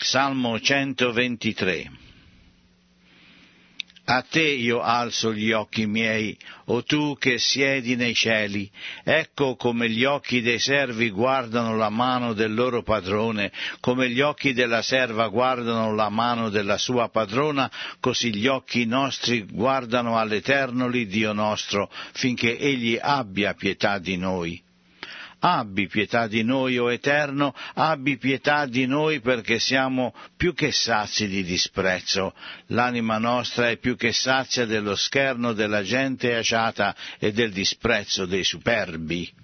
Salmo 123. A te io alzo gli occhi miei, o tu che siedi nei cieli. Ecco come gli occhi dei servi guardano la mano del loro padrone, come gli occhi della serva guardano la mano della sua padrona, così gli occhi nostri guardano all'Eterno l'Iddio nostro, finché Egli abbia pietà di noi. Abbi pietà di noi, o Eterno, abbi pietà di noi, perché siamo più che sazi di disprezzo. L'anima nostra è più che sazia dello scherno della gente aciata e del disprezzo dei superbi.